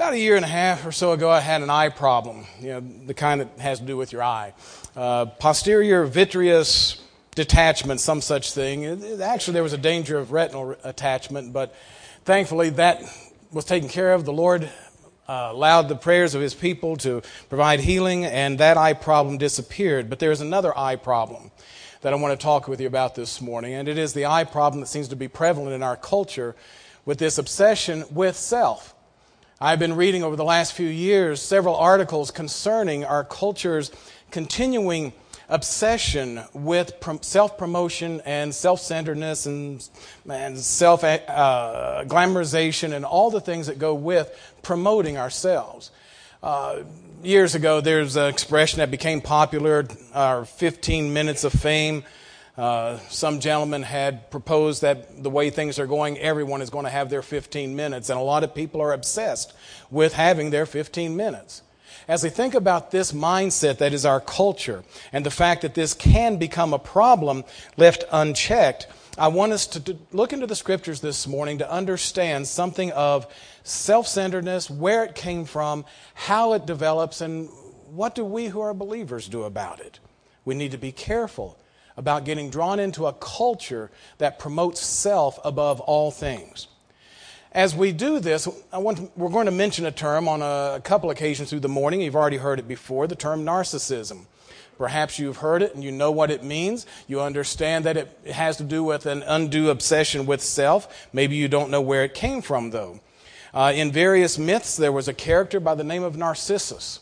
About a year and a half or so ago, I had an eye problem, the kind that has to do with your eye. Posterior vitreous detachment, some such thing. Actually, there was a danger of retinal attachment, but thankfully that was taken care of. The Lord allowed the prayers of His people to provide healing, and that eye problem disappeared. But there's another eye problem that I want to talk with you about this morning, and it is the eye problem that seems to be prevalent in our culture with this obsession with self. I've been reading over the last few years several articles concerning our culture's continuing obsession with self-promotion and self-centeredness and self-glamorization and all the things that go with promoting ourselves. Years ago, there's an expression that became popular, 15 minutes of fame. Some gentleman had proposed that the way things are going, everyone is going to have their 15 minutes, and a lot of people are obsessed with having their 15 minutes. As we think about this mindset that is our culture and the fact that this can become a problem left unchecked, I want us to look into the Scriptures this morning to understand something of self-centeredness, where it came from, how it develops, and what do we who are believers do about it. We need to be careful about getting drawn into a culture that promotes self above all things. As we do this, we're going to mention a term on a couple occasions through the morning. You've already heard it before, the term narcissism. Perhaps you've heard it and you know what it means. You understand that it has to do with an undue obsession with self. Maybe you don't know where it came from, though. In various myths, there was a character by the name of Narcissus.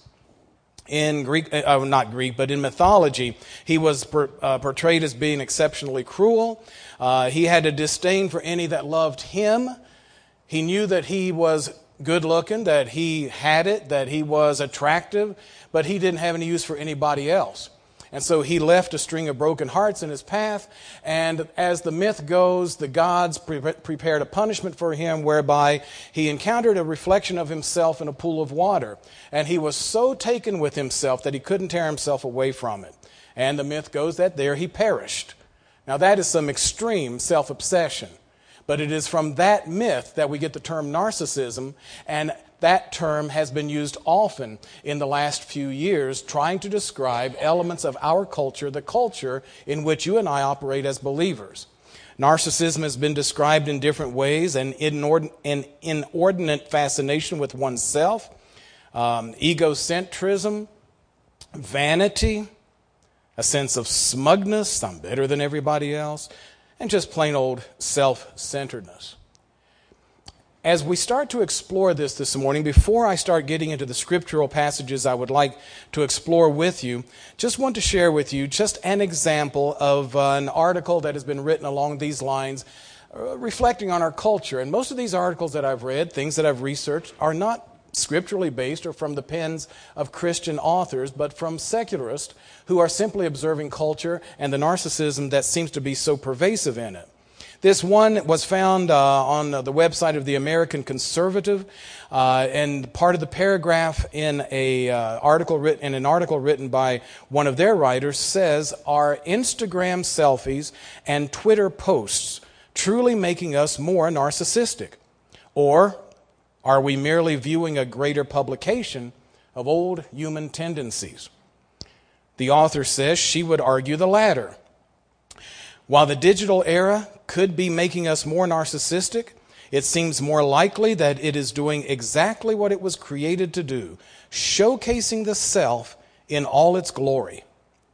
In but in mythology, he was portrayed as being exceptionally cruel. He had a disdain for any that loved him. He knew that he was good looking, that he had it, that he was attractive, but he didn't have any use for anybody else. And so he left a string of broken hearts in his path, and as the myth goes, the gods prepared a punishment for him whereby he encountered a reflection of himself in a pool of water. And he was so taken with himself that he couldn't tear himself away from it. And the myth goes that there he perished. Now that is some extreme self-obsession. But it is from that myth that we get the term narcissism, and that term has been used often in the last few years trying to describe elements of our culture, the culture in which you and I operate as believers. Narcissism has been described in different ways: an inordinate fascination with oneself, egocentrism, vanity, a sense of smugness, I'm better than everybody else, and just plain old self-centeredness. As we start to explore this morning, before I start getting into the scriptural passages I would like to explore with you, just want to share with you just an example of an article that has been written along these lines, reflecting on our culture. And most of these articles that I've read, things that I've researched, are not scripturally based or from the pens of Christian authors, but from secularists who are simply observing culture and the narcissism that seems to be so pervasive in it. This one was found on the website of the American Conservative, and part of the paragraph in an article written by one of their writers says, "Are Instagram selfies and Twitter posts truly making us more narcissistic? Or are we merely viewing a greater publication of old human tendencies?" The author says she would argue the latter. While the digital era could be making us more narcissistic, it seems more likely that it is doing exactly what it was created to do, showcasing the self in all its glory.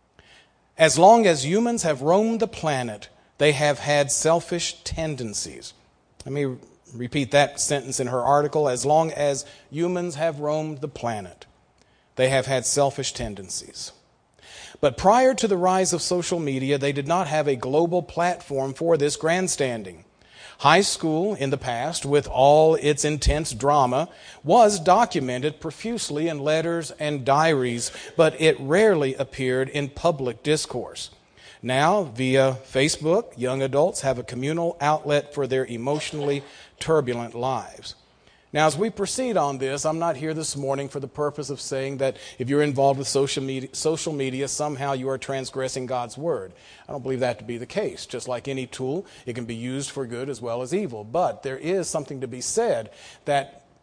As long as humans have roamed the planet, they have had selfish tendencies. Let me repeat that sentence in her article. As long as humans have roamed the planet, they have had selfish tendencies. But prior to the rise of social media, they did not have a global platform for this grandstanding. High school in the past, with all its intense drama, was documented profusely in letters and diaries, but it rarely appeared in public discourse. Now, via Facebook, young adults have a communal outlet for their emotionally turbulent lives. Now, as we proceed on this, I'm not here this morning for the purpose of saying that if you're involved with social media, somehow you are transgressing God's word. I don't believe that to be the case. Just like any tool, it can be used for good as well as evil. But there is something to be said that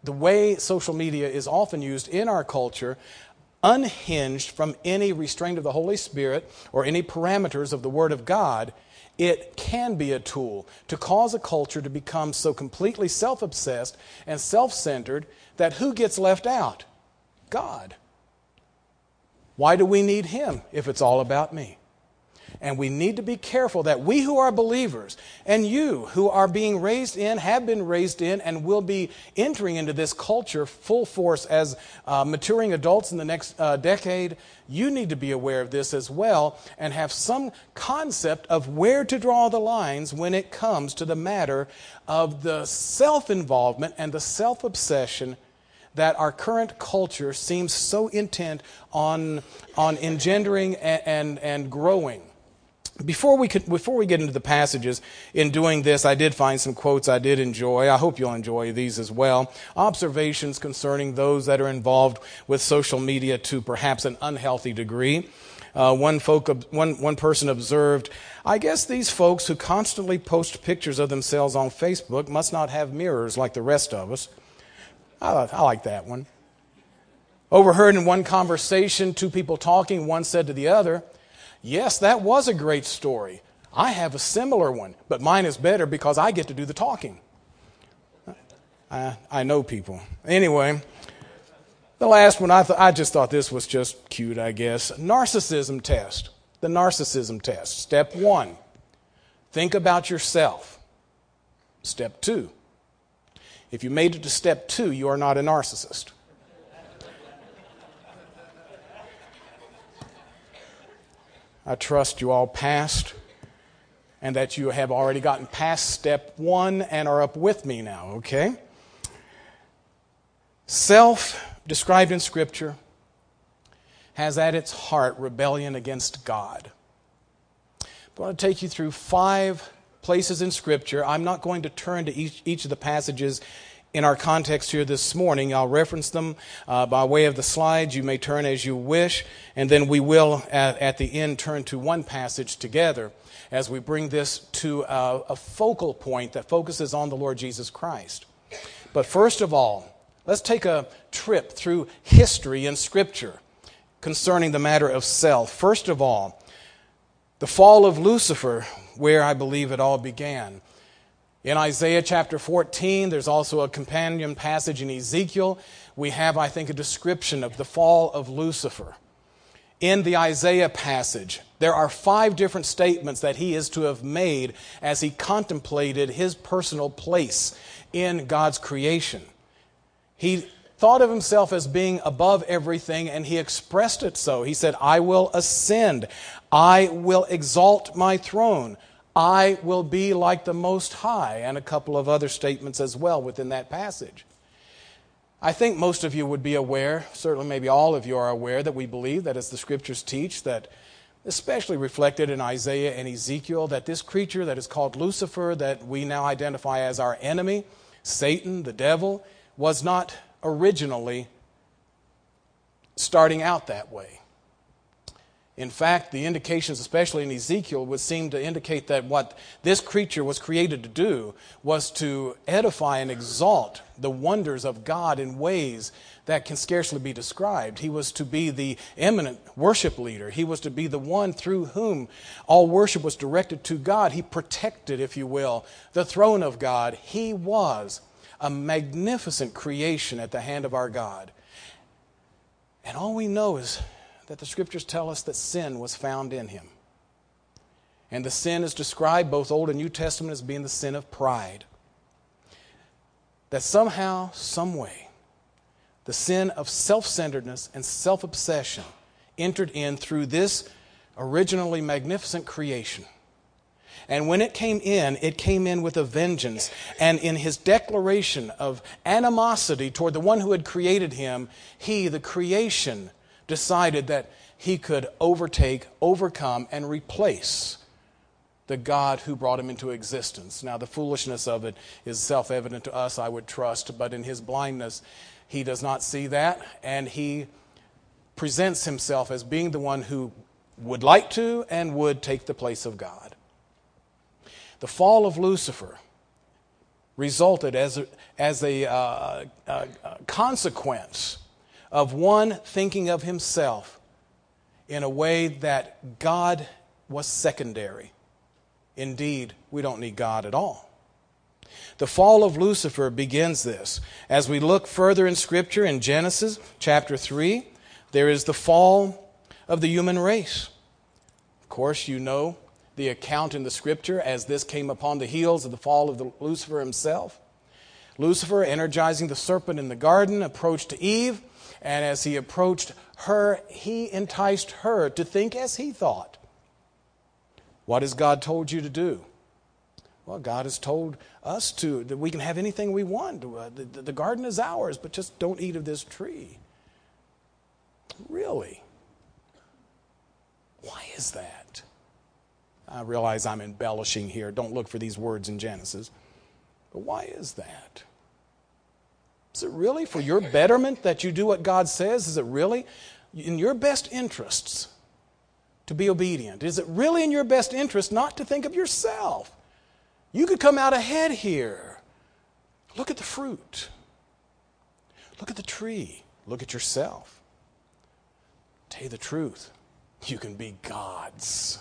the way social media is often used in our culture, unhinged from any restraint of the Holy Spirit or any parameters of the Word of God, it can be a tool to cause a culture to become so completely self-obsessed and self-centered that who gets left out? God. Why do we need Him if it's all about me? And we need to be careful that we who are believers and you who are being raised in, have been raised in, and will be entering into this culture full force as maturing adults in the next decade, you need to be aware of this as well and have some concept of where to draw the lines when it comes to the matter of the self-involvement and the self-obsession that our current culture seems so intent on engendering and growing. Before we get into the passages, in doing this, I did find some quotes I did enjoy. I hope you'll enjoy these as well. Observations concerning those that are involved with social media to perhaps an unhealthy degree. One person observed, "I guess these folks who constantly post pictures of themselves on Facebook must not have mirrors like the rest of us." I like that one. Overheard in one conversation, two people talking, one said to the other, "Yes, that was a great story. I have a similar one, but mine is better because I get to do the talking." I know people. Anyway, the last one, I just thought this was just cute, I guess. Narcissism test. The narcissism test. Step 1, think about yourself. Step 2, if you made it to step 2, you are not a narcissist. I trust you all passed and that you have already gotten past step 1 and are up with me now, okay? Self, described in Scripture, has at its heart rebellion against God. I'm going to take you through 5 places in Scripture. I'm not going to turn to each of the passages in our context here this morning. I'll reference them by way of the slides. You may turn as you wish, and then we will, at the end, turn to one passage together as we bring this to a focal point that focuses on the Lord Jesus Christ. But first of all, let's take a trip through history in Scripture concerning the matter of self. First of all, the fall of Lucifer, where I believe it all began. In Isaiah chapter 14, there's also a companion passage in Ezekiel. We have, I think, a description of the fall of Lucifer. In the Isaiah passage, there are 5 different statements that he is to have made as he contemplated his personal place in God's creation. He thought of himself as being above everything, and he expressed it so. He said, "I will ascend. I will exalt my throne. I will be like the Most High," and a couple of other statements as well within that passage. I think most of you would be aware, certainly maybe all of you are aware, that we believe that as the Scriptures teach, that especially reflected in Isaiah and Ezekiel, that this creature that is called Lucifer, that we now identify as our enemy, Satan, the devil, was not originally starting out that way. In fact, the indications, especially in Ezekiel, would seem to indicate that what this creature was created to do was to edify and exalt the wonders of God in ways that can scarcely be described. He was to be the eminent worship leader. He was to be the one through whom all worship was directed to God. He protected, if you will, the throne of God. He was a magnificent creation at the hand of our God. And all we know is that the Scriptures tell us that sin was found in him. And the sin is described, both Old and New Testament, as being the sin of pride. That somehow, some way, the sin of self-centeredness and self-obsession entered in through this originally magnificent creation. And when it came in with a vengeance. And in his declaration of animosity toward the one who had created him, he, the creation, decided that he could overtake, overcome, and replace the God who brought him into existence. Now, the foolishness of it is self-evident to us, I would trust, but in his blindness, he does not see that, and he presents himself as being the one who would like to and would take the place of God. The fall of Lucifer resulted as a consequence of one thinking of himself in a way that God was secondary. Indeed, we don't need God at all. The fall of Lucifer begins this. As we look further in Scripture, in Genesis chapter 3, there is the fall of the human race. Of course, you know the account in the Scripture as this came upon the heels of the fall of Lucifer himself. Lucifer, energizing the serpent in the garden, approached Eve, and as he approached her, he enticed her to think as he thought. What has God told you to do? Well, God has told us that we can have anything we want. The garden is ours, but just don't eat of this tree. Really? Why is that? I realize I'm embellishing here. Don't look for these words in Genesis. But why is that? Is it really for your betterment that you do what God says? Is it really in your best interests to be obedient? Is it really in your best interest not to think of yourself? You could come out ahead here. Look at the fruit. Look at the tree. Look at yourself. Tell you the truth, you can be God's.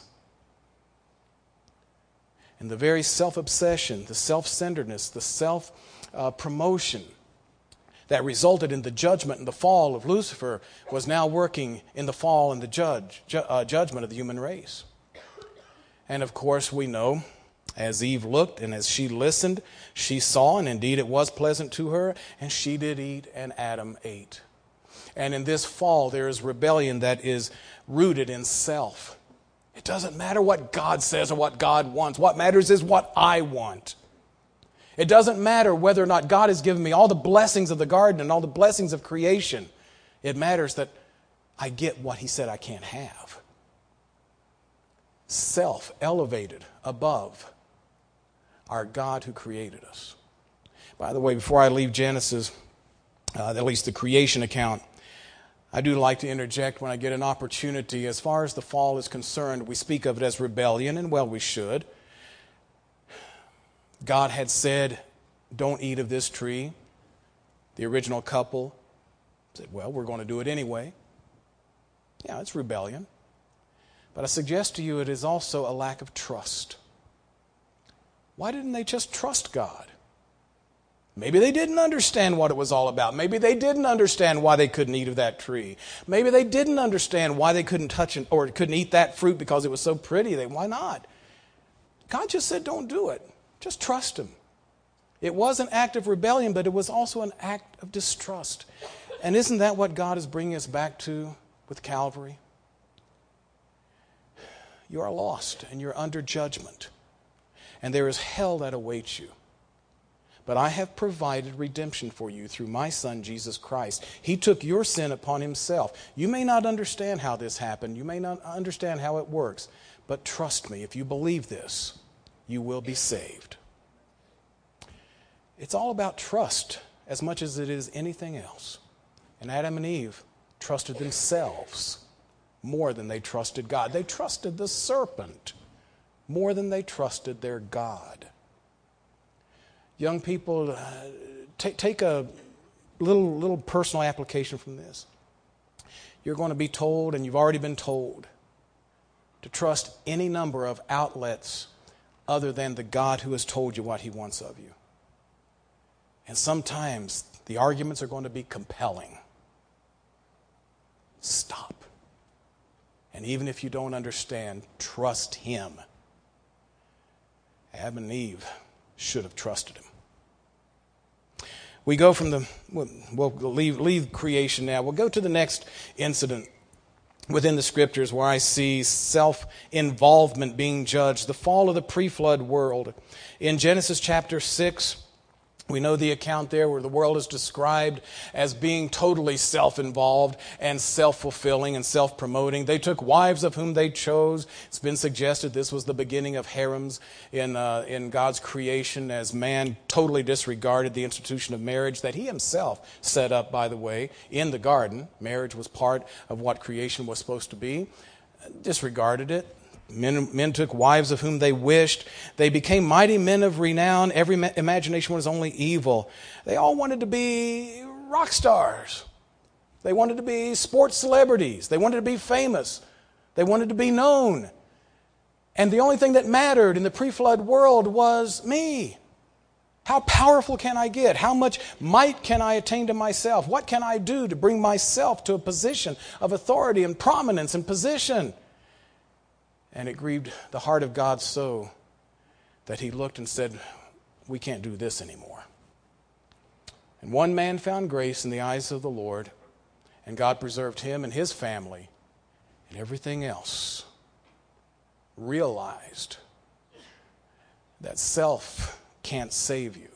And the very self-obsession, the self-centeredness, the self-promotion that resulted in the judgment and the fall of Lucifer was now working in the fall and the judgment of the human race. And of course we know, as Eve looked and as she listened, she saw, and indeed it was pleasant to her, and she did eat, and Adam ate. And in this fall there is rebellion that is rooted in self. It doesn't matter what God says or what God wants. What matters is what I want. It doesn't matter whether or not God has given me all the blessings of the garden and all the blessings of creation. It matters that I get what He said I can't have. Self elevated above our God who created us. By the way, before I leave Genesis, at least the creation account, I do like to interject when I get an opportunity. As far as the fall is concerned, we speak of it as rebellion, and well, we should. God had said, don't eat of this tree. The original couple said, well, we're going to do it anyway. Yeah, it's rebellion. But I suggest to you it is also a lack of trust. Why didn't they just trust God? Maybe they didn't understand what it was all about. Maybe they didn't understand why they couldn't eat of that tree. Maybe they didn't understand why they couldn't touch it or couldn't eat that fruit because it was so pretty. Why not? God just said, don't do it. Just trust Him. It was an act of rebellion, but it was also an act of distrust. And isn't that what God is bringing us back to with Calvary? You are lost and you're under judgment. And there is hell that awaits you. But I have provided redemption for you through my Son, Jesus Christ. He took your sin upon Himself. You may not understand how this happened. You may not understand how it works. But trust me, if you believe this, you will be saved. It's all about trust as much as it is anything else. And Adam and Eve trusted themselves more than they trusted God. They trusted the serpent more than they trusted their God. Young people, take a little personal application from this. You're going to be told, and you've already been told, to trust any number of outlets other than the God who has told you what He wants of you. And sometimes the arguments are going to be compelling. Stop. And even if you don't understand, trust Him. Adam and Eve should have trusted Him. We go from we'll leave creation now. We'll go to the next incident within the Scriptures where I see self-involvement being judged, the fall of the pre-flood world. In Genesis chapter 6, we know the account there where the world is described as being totally self-involved and self-fulfilling and self-promoting. They took wives of whom they chose. It's been suggested this was the beginning of harems in God's creation as man totally disregarded the institution of marriage that He Himself set up, by the way, in the garden. Marriage was part of what creation was supposed to be. Disregarded it. Men took wives of whom they wished. They became mighty men of renown. Every imagination was only evil. They all wanted to be rock stars. They wanted to be sports celebrities. They wanted to be famous. They wanted to be known. And the only thing that mattered in the pre-flood world was me. How powerful can I get? How much might can I attain to myself? What can I do to bring myself to a position of authority and prominence and position? And it grieved the heart of God so that he looked and said, we can't do this anymore. And one man found grace in the eyes of the Lord, and God preserved him and his family, and everything else realized that self can't save you.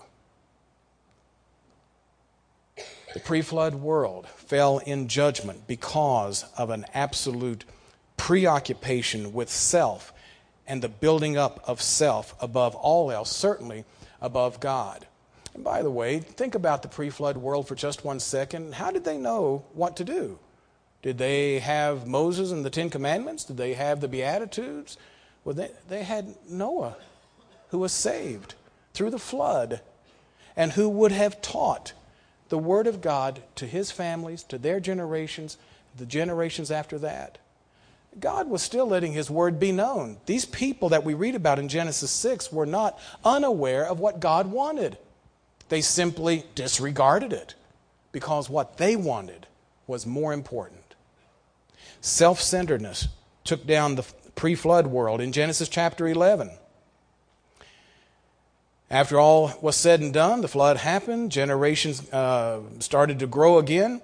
The pre-flood world fell in judgment because of an absolute preoccupation with self and the building up of self above all else, certainly above God. And by the way, think about the pre-flood world for just 1 second. How did they know what to do? Did they have Moses and the Ten Commandments? Did they have the Beatitudes? Well, they had Noah, who was saved through the flood and who would have taught the Word of God to his families, to their generations, the generations after that. God was still letting his word be known. These people that we read about in Genesis 6 were not unaware of what God wanted. They simply disregarded it because what they wanted was more important. Self-centeredness took down the pre-flood world in Genesis chapter 11. After all was said and done, the flood happened. Generations started to grow again.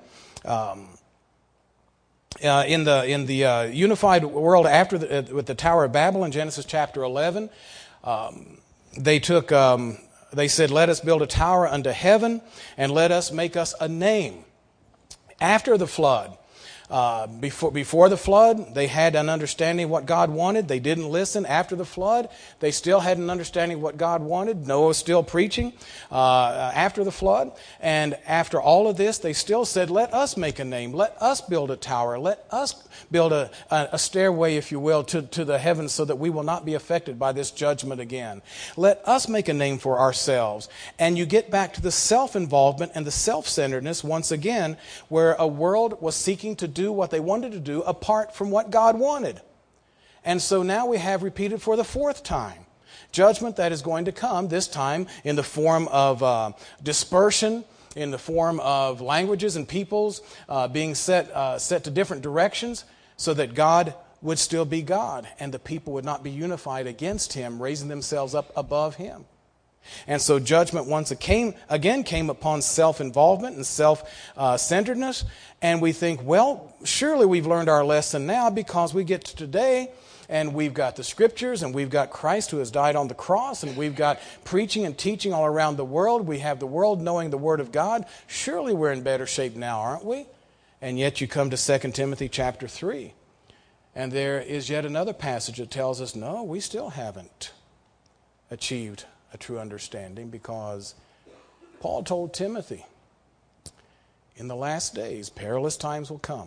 In the unified world after with the Tower of Babel in Genesis chapter 11, they said, let us build a tower unto heaven and let us make us a name. After the flood, before the flood, they had an understanding of what God wanted. They didn't listen. After the flood, they still had an understanding of what God wanted. Noah was still preaching after the flood. And after all of this, they still said, let us make a name. Let us build a tower. Let us build a stairway, if you will, to the heavens so that we will not be affected by this judgment again. Let us make a name for ourselves. And you get back to the self-involvement and the self-centeredness once again, where a world was seeking to do what they wanted to do apart from what God wanted. And so now we have repeated for the 4th time judgment that is going to come, this time in the form of dispersion, in the form of languages and peoples being set to different directions so that God would still be God and the people would not be unified against him, raising themselves up above him. And so judgment once again came upon self-involvement and self-centeredness. And we think, well, surely we've learned our lesson now because we get to today and we've got the scriptures and we've got Christ who has died on the cross and we've got preaching and teaching all around the world. We have the world knowing the Word of God. Surely we're in better shape now, aren't we? And yet you come to 2 Timothy chapter 3. And there is yet another passage that tells us, no, we still haven't achieved a true understanding, because Paul told Timothy, in the last days, perilous times will come.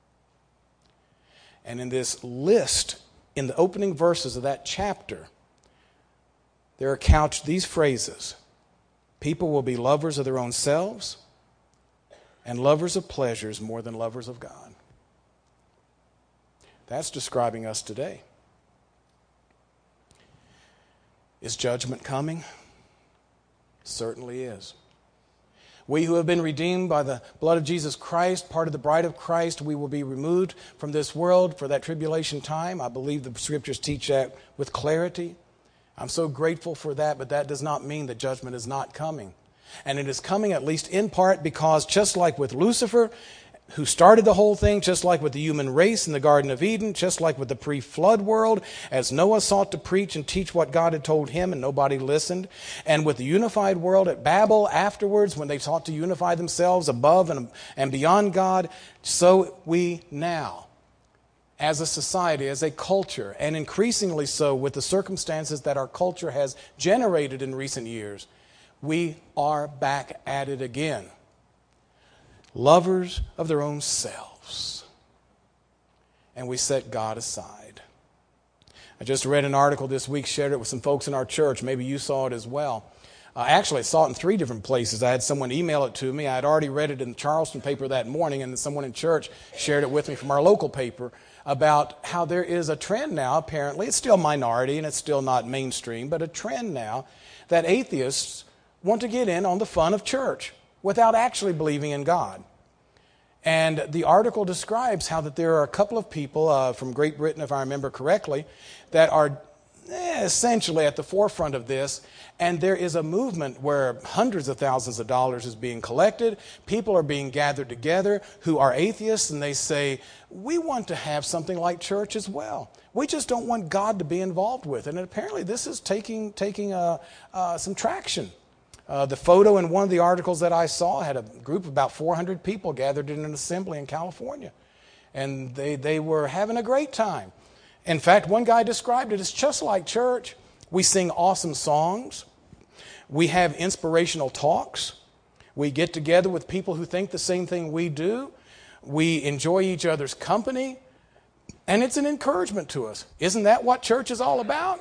And in this list, in the opening verses of that chapter, there are couched these phrases: people will be lovers of their own selves and lovers of pleasures more than lovers of God. That's describing us today. Is judgment coming? Certainly is. We who have been redeemed by the blood of Jesus Christ, part of the bride of Christ, we will be removed from this world for that tribulation time. I believe the scriptures teach that with clarity. I'm so grateful for that, but that does not mean that judgment is not coming. And it is coming at least in part because just like with Lucifer, who started the whole thing, just like with the human race in the Garden of Eden, just like with the pre-flood world, as Noah sought to preach and teach what God had told him and nobody listened, and with the unified world at Babel afterwards, when they sought to unify themselves above and beyond God, so we now, as a society, as a culture, and increasingly so with the circumstances that our culture has generated in recent years, we are back at it again. Lovers of their own selves. And we set God aside. I just read an article this week, shared it with some folks in our church. Maybe you saw it as well. Actually, I saw it in 3 different places. I had someone email it to me. I had already read it in the Charleston paper that morning, and then someone in church shared it with me from our local paper about how there is a trend now, apparently. It's still minority and it's still not mainstream, but a trend now that atheists want to get in on the fun of church without actually believing in God. And the article describes how that there are a couple of people from Great Britain, if I remember correctly, that are essentially at the forefront of this. And there is a movement where hundreds of thousands of dollars is being collected. People are being gathered together who are atheists, and they say, we want to have something like church as well. We just don't want God to be involved with it. And apparently this is taking some traction. The photo in one of the articles that I saw had a group of about 400 people gathered in an assembly in California. And they were having a great time. In fact, one guy described it as just like church. We sing awesome songs. We have inspirational talks. We get together with people who think the same thing we do. We enjoy each other's company. And it's an encouragement to us. Isn't that what church is all about?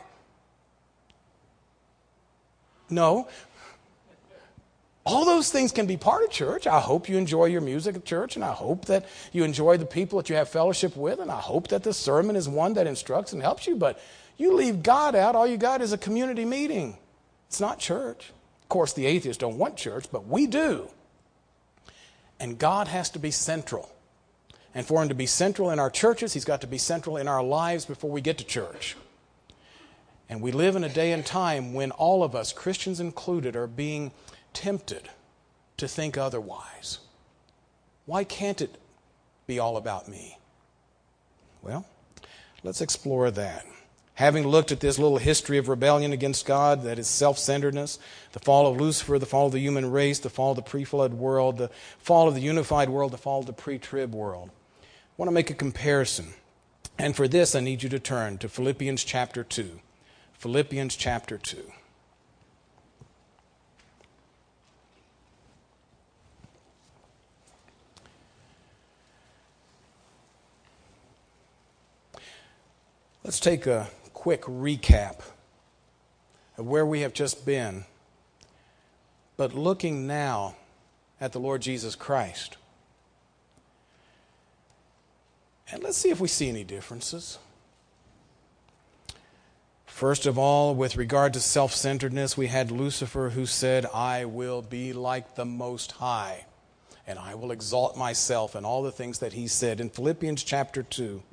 No. All those things can be part of church. I hope you enjoy your music at church, and I hope that you enjoy the people that you have fellowship with, and I hope that the sermon is one that instructs and helps you. But you leave God out, all you got is a community meeting. It's not church. Of course, the atheists don't want church, but we do. And God has to be central. And for him to be central in our churches, he's got to be central in our lives before we get to church. And we live in a day and time when all of us, Christians included, are being tempted to think otherwise. Why can't it be all about me? Well, let's explore that. Having looked at this little history of rebellion against God, that is self-centeredness, the fall of Lucifer, the fall of the human race, the fall of the pre-flood world, the fall of the unified world, the fall of the pre-trib world, I want to make a comparison. And for this, I need you to turn to Philippians chapter 2. Philippians chapter 2. Let's take a quick recap of where we have just been, but looking now at the Lord Jesus Christ. And let's see if we see any differences. First of all, with regard to self-centeredness, we had Lucifer who said, I will be like the Most High, and I will exalt myself, and all the things that he said. In Philippians chapter 2,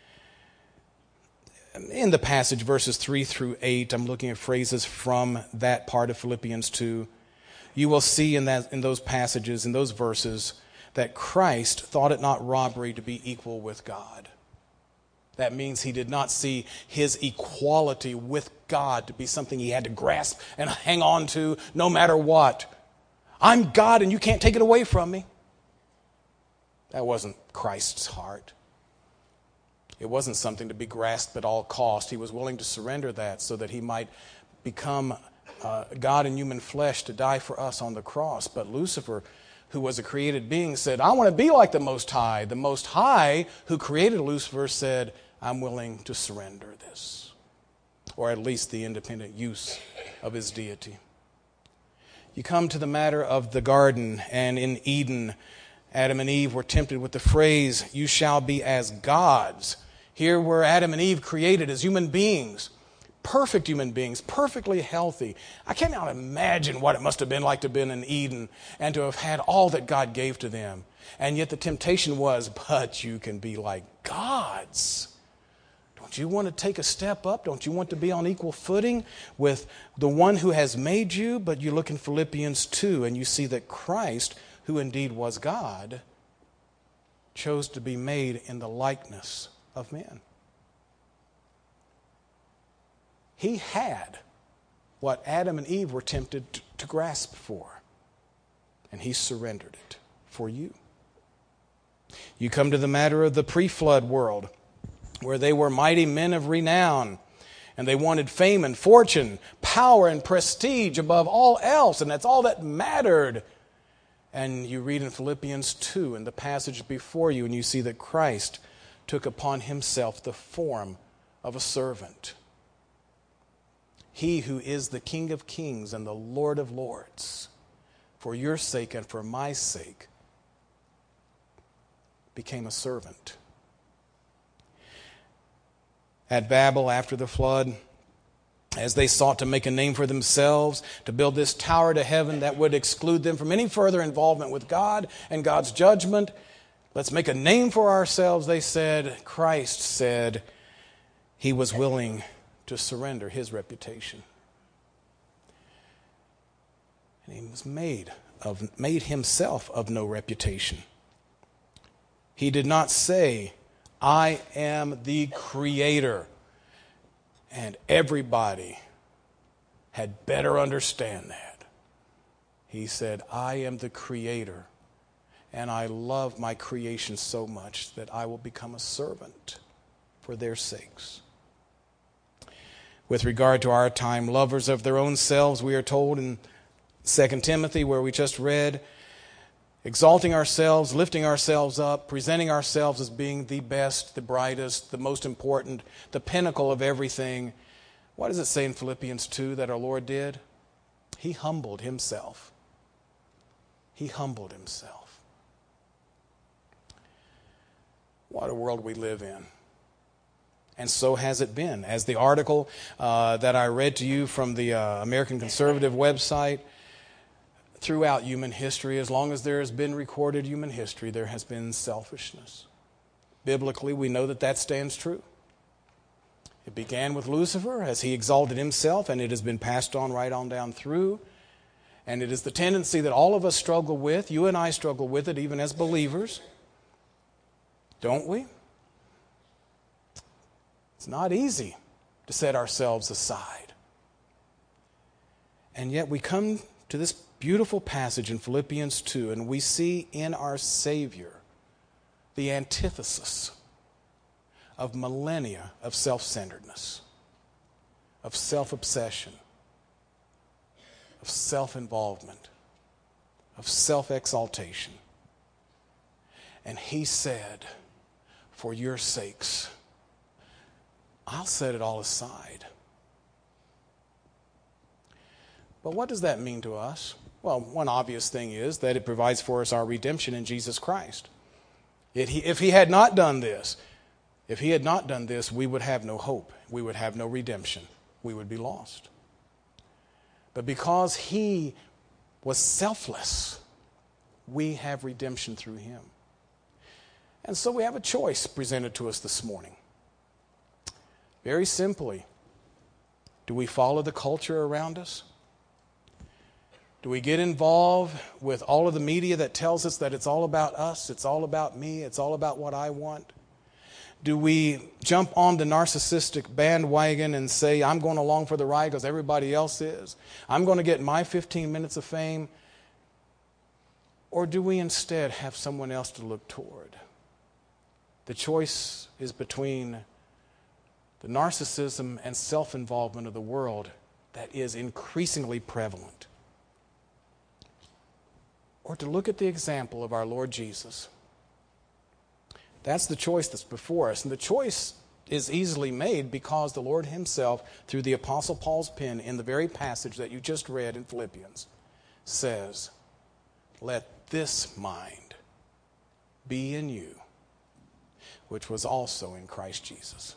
in the passage, verses 3 through 8, I'm looking at phrases from that part of Philippians 2. You will see in those passages, in those verses, that Christ thought it not robbery to be equal with God. That means he did not see his equality with God to be something he had to grasp and hang on to no matter what. I'm God and you can't take it away from me. That wasn't Christ's heart. It wasn't something to be grasped at all cost. He was willing to surrender that so that he might become God in human flesh to die for us on the cross. But Lucifer, who was a created being, said, I want to be like the Most High. The Most High, who created Lucifer, said, I'm willing to surrender this, or at least the independent use of his deity. You come to the matter of the garden, and in Eden, Adam and Eve were tempted with the phrase, you shall be as gods. Here were Adam and Eve created as human beings, perfect human beings, perfectly healthy. I cannot imagine what it must have been like to have been in Eden and to have had all that God gave to them. And yet the temptation was, but you can be like gods. Don't you want to take a step up? Don't you want to be on equal footing with the one who has made you? But you look in Philippians 2 and you see that Christ, who indeed was God, chose to be made in the likeness of men. He had what Adam and Eve were tempted to grasp for, and he surrendered it for you. You come to the matter of the pre-flood world, where they were mighty men of renown, and they wanted fame and fortune, power and prestige above all else, and that's all that mattered. And you read in Philippians 2, in the passage before you, and you see that Christ took upon himself the form of a servant. He who is the King of kings and the Lord of lords, for your sake and for my sake, became a servant. At Babel, after the flood, as they sought to make a name for themselves, to build this tower to heaven that would exclude them from any further involvement with God and God's judgment, let's make a name for ourselves, they said. Christ said he was willing to surrender his reputation. And he was made himself of no reputation. He did not say, I am the creator. And everybody had better understand that. He said, I am the creator, and I love my creation so much that I will become a servant for their sakes. With regard to our time, lovers of their own selves, we are told in 2 Timothy, where we just read, exalting ourselves, lifting ourselves up, presenting ourselves as being the best, the brightest, the most important, the pinnacle of everything. What does it say in Philippians 2 that our Lord did? He humbled himself. He humbled himself. What a world we live in. And so has it been. As the article that I read to you from the American Conservative website, throughout human history, as long as there has been recorded human history, there has been selfishness. Biblically, we know that that stands true. It began with Lucifer as he exalted himself, and it has been passed on right on down through. And it is the tendency that all of us struggle with. You and I struggle with it even as believers. Don't we? It's not easy to set ourselves aside. And yet we come to this beautiful passage in Philippians 2, and we see in our Savior the antithesis of millennia of self-centeredness, of self-obsession, of self-involvement, of self-exaltation. And he said, for your sakes, I'll set it all aside. But what does that mean to us? Well, one obvious thing is that it provides for us our redemption in Jesus Christ. If he had not done this, we would have no hope. We would have no redemption. We would be lost. But because he was selfless, we have redemption through him. And so we have a choice presented to us this morning. Very simply, do we follow the culture around us? Do we get involved with all of the media that tells us that it's all about us, it's all about me, it's all about what I want? Do we jump on the narcissistic bandwagon and say, I'm going along for the ride because everybody else is? I'm going to get my 15 minutes of fame? Or do we instead have someone else to look toward? The choice is between the narcissism and self-involvement of the world that is increasingly prevalent, or to look at the example of our Lord Jesus. That's the choice that's before us. And the choice is easily made because the Lord himself, through the Apostle Paul's pen in the very passage that you just read in Philippians, says, let this mind be in you, which was also in Christ Jesus.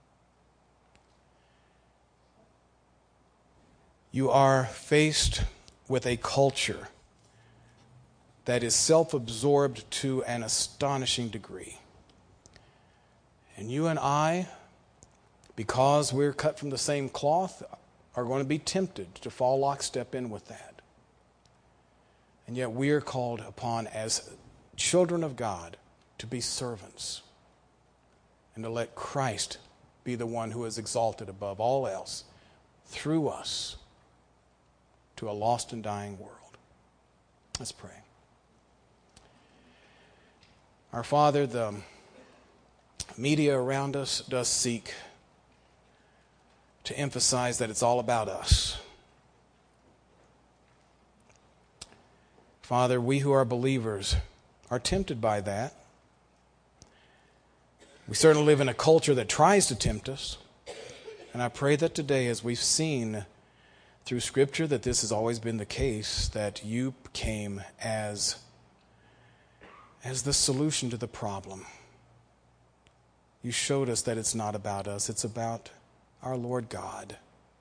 You are faced with a culture that is self-absorbed to an astonishing degree. And you and I, because we're cut from the same cloth, are going to be tempted to fall lockstep in with that. And yet we are called upon as children of God to be servants and to let Christ be the one who is exalted above all else through us to a lost and dying world. Let's pray. Our Father, the media around us does seek to emphasize that it's all about us. Father, we who are believers are tempted by that. We certainly live in a culture that tries to tempt us. And I pray that today, as we've seen through Scripture that this has always been the case, that you came as the solution to the problem. You showed us that it's not about us, it's about our Lord God.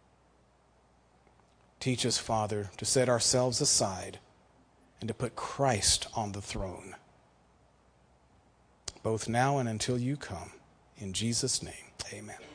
Teach us, Father, to set ourselves aside and to put Christ on the throne, both now and until you come. In Jesus' name, amen.